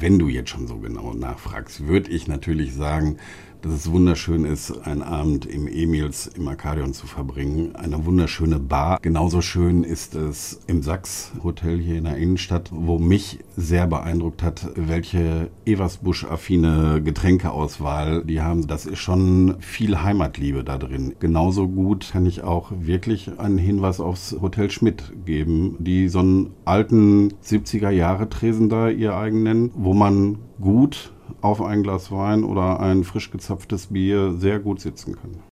Wenn du jetzt schon so genau nachfragst, würde ich natürlich sagen, dass es wunderschön ist, einen Abend im Emils im Arkadion zu verbringen. Eine wunderschöne Bar. Genauso schön ist es im Sachs Hotel hier in der Innenstadt, wo mich sehr beeindruckt hat, welche Eversbusch-affine Getränkeauswahl die haben. Das ist schon viel Heimatliebe da drin. Genauso gut kann ich auch wirklich einen Hinweis aufs Hotel Schmidt geben, die so einen alten 70er-Jahre-Tresen da ihr eigen nennen, wo man gut auf ein Glas Wein oder ein frisch gezapftes Bier sehr gut sitzen kann.